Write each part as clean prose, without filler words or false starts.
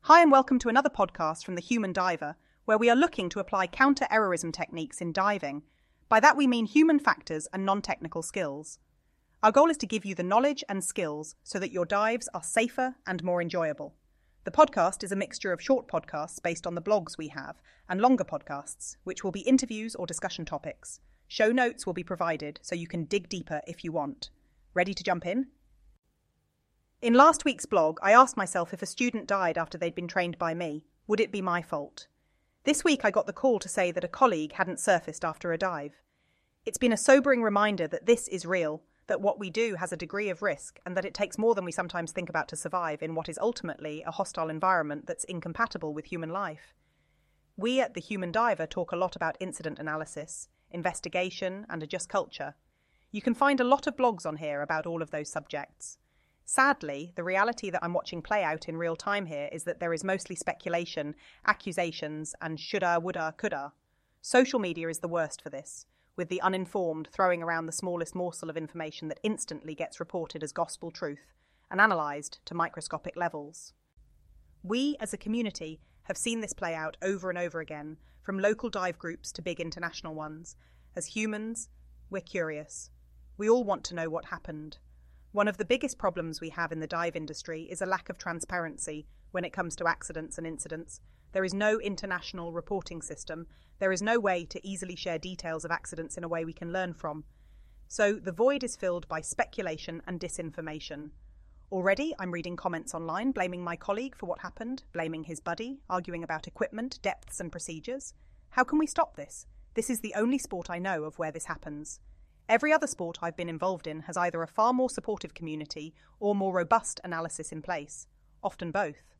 Hi and welcome to another podcast from The Human Diver, where we are looking to apply counter-errorism techniques in diving. By that we mean human factors and non-technical skills. Our goal is to give you the knowledge and skills so that your dives are safer and more enjoyable. The podcast is a mixture of short podcasts based on the blogs we have, and longer podcasts, which will be interviews or discussion topics. Show notes will be provided so you can dig deeper if you want. Ready to jump in? In last week's blog, I asked myself if a student died after they'd been trained by me, would it be my fault? This week I got the call to say that a colleague hadn't surfaced after a dive. It's been a sobering reminder that this is real, that what we do has a degree of risk, and that it takes more than we sometimes think about to survive in what is ultimately a hostile environment that's incompatible with human life. We at The Human Diver talk a lot about incident analysis, investigation, and a just culture. You can find a lot of blogs on here about all of those subjects. Sadly, the reality that I'm watching play out in real time here is that there is mostly speculation, accusations, and shoulda, woulda, coulda. Social media is the worst for this, with the uninformed throwing around the smallest morsel of information that instantly gets reported as gospel truth and analysed to microscopic levels. We, as a community, have seen this play out over and over again, from local dive groups to big international ones. As humans, we're curious. We all want to know what happened. One of the biggest problems we have in the dive industry is a lack of transparency when it comes to accidents and incidents. There is no international reporting system. There is no way to easily share details of accidents in a way we can learn from. So the void is filled by speculation and disinformation. Already, I'm reading comments online blaming my colleague for what happened, blaming his buddy, arguing about equipment, depths and procedures. How can we stop this? This is the only sport I know of where this happens. Every other sport I've been involved in has either a far more supportive community or more robust analysis in place, often both.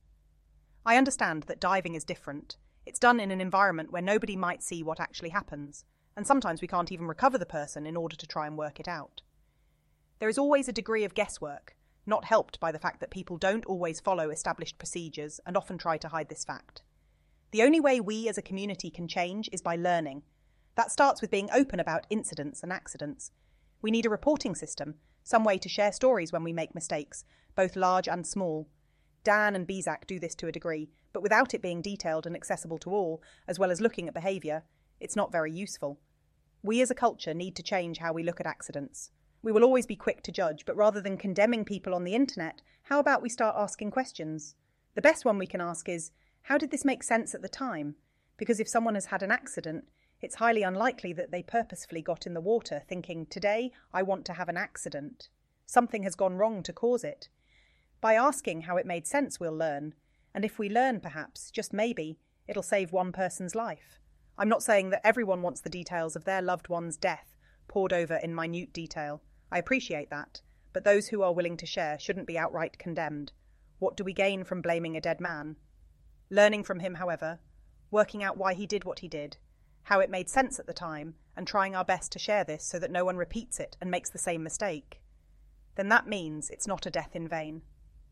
I understand that diving is different. It's done in an environment where nobody might see what actually happens, and sometimes we can't even recover the person in order to try and work it out. There is always a degree of guesswork, not helped by the fact that people don't always follow established procedures and often try to hide this fact. The only way we as a community can change is by learning. That starts with being open about incidents and accidents. We need a reporting system, some way to share stories when we make mistakes, both large and small. Dan and BZAC do this to a degree, but without it being detailed and accessible to all, as well as looking at behaviour, it's not very useful. We as a culture need to change how we look at accidents. We will always be quick to judge, but rather than condemning people on the internet, how about we start asking questions? The best one we can ask is, how did this make sense at the time? Because if someone has had an accident, it's highly unlikely that they purposefully got in the water thinking, today I want to have an accident. Something has gone wrong to cause it. By asking how it made sense, we'll learn. And if we learn, perhaps, just maybe, it'll save one person's life. I'm not saying that everyone wants the details of their loved one's death poured over in minute detail. I appreciate that. But those who are willing to share shouldn't be outright condemned. What do we gain from blaming a dead man? Learning from him, however, working out why he did what he did, how it made sense at the time, and trying our best to share this so that no one repeats it and makes the same mistake. Then that means it's not a death in vain.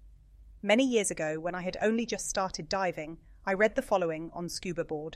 Many years ago, when I had only just started diving, I read the following on Scuba Board.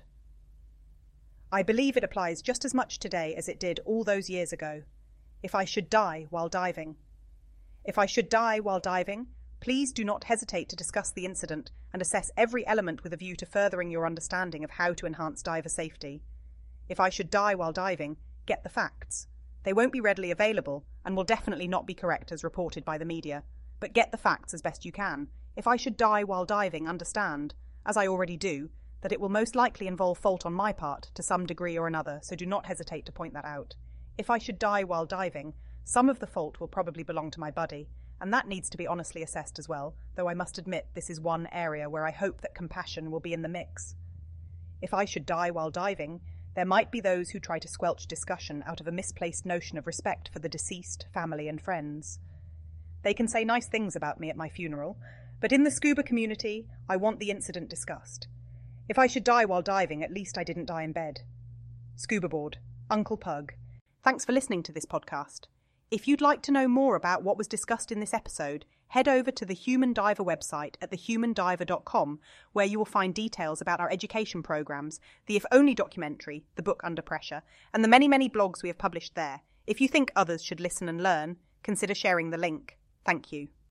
I believe it applies just as much today as it did all those years ago. If I should die while diving. If I should die while diving, please do not hesitate to discuss the incident and assess every element with a view to furthering your understanding of how to enhance diver safety. If I should die while diving, get the facts. They won't be readily available and will definitely not be correct as reported by the media, but get the facts as best you can. If I should die while diving, understand, as I already do, that it will most likely involve fault on my part to some degree or another, so do not hesitate to point that out. If I should die while diving, some of the fault will probably belong to my buddy, and that needs to be honestly assessed as well, though I must admit this is one area where I hope that compassion will be in the mix. If I should die while diving, there might be those who try to squelch discussion out of a misplaced notion of respect for the deceased, family and friends. They can say nice things about me at my funeral, but in the scuba community, I want the incident discussed. If I should die while diving, at least I didn't die in bed. Scuba Board, Uncle Pug. Thanks for listening to this podcast. If you'd like to know more about what was discussed in this episode, head over to the Human Diver website at thehumandiver.com, where you will find details about our education programmes, the If Only documentary, The Book Under Pressure, and the many, many blogs we have published there. If you think others should listen and learn, consider sharing the link. Thank you.